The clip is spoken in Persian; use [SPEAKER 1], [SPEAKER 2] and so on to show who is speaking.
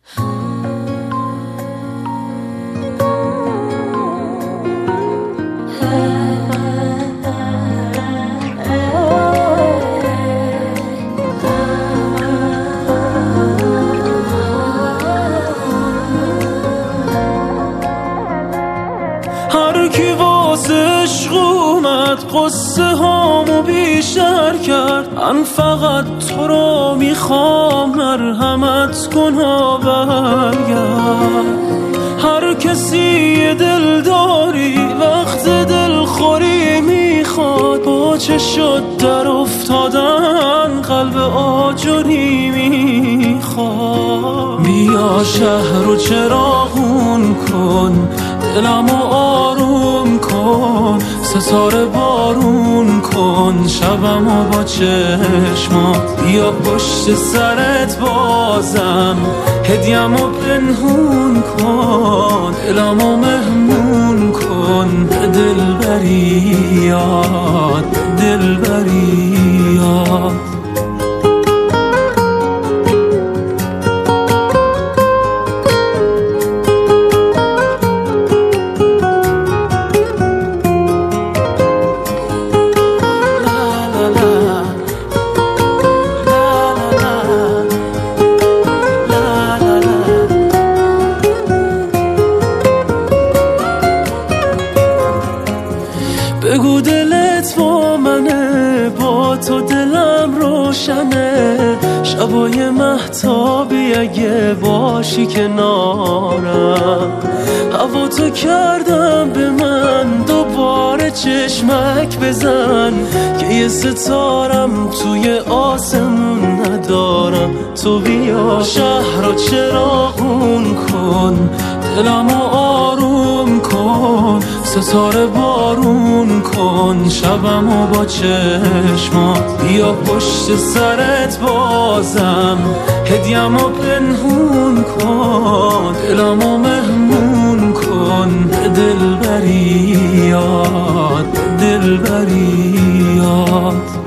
[SPEAKER 1] هر کی واسه عشق اومد قصه هامو بیشتر کرد. من فقط تو رو میخوام، مرحمت کن و برگرد. هر کسی دل داری وقت دلخوری میخواد، با چه شد در افتادن قلب آجری میخواد. بیا شهر رو چراغون کن، دلمو آروم کن، ستاره بارون کن شبمو با چشمات. بیا پشت سرت بازم هدیه‌مو پنهون کن، دلمو مهمون کن به دلبریات، دلبریات. بگو دلت با منه، با تو دلم روشنه. شبای مهتابی اگه باشی کنارم، هوا تو کردم به من دوباره چشمک بزن که یه ستارم توی آسمون ندارم. تو بیا شهر رو چراغون کن، دلمو آروم کن، ستاره بارون کن شبمو با چشمات. بیا پشت سرت بازم هدیه‌مو پنهون کن، دلمو مهمون کن به دلبریات، دلبریات.